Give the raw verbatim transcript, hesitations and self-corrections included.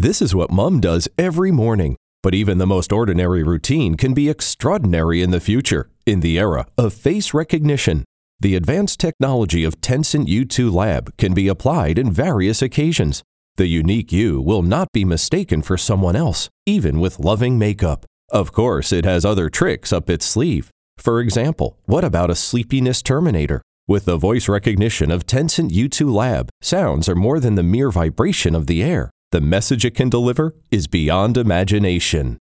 This is what Mom does every morning. But even the most ordinary routine can be extraordinary in the future, in the era of face recognition. The advanced technology of Tencent U two Lab can be applied in various occasions. The unique you will not be mistaken for someone else, even with loving makeup. Of course, it has other tricks up its sleeve. For example, what about a sleepiness terminator? With the voice recognition of Tencent U two Lab, sounds are more than the mere vibration of the air. The message it can deliver is beyond imagination.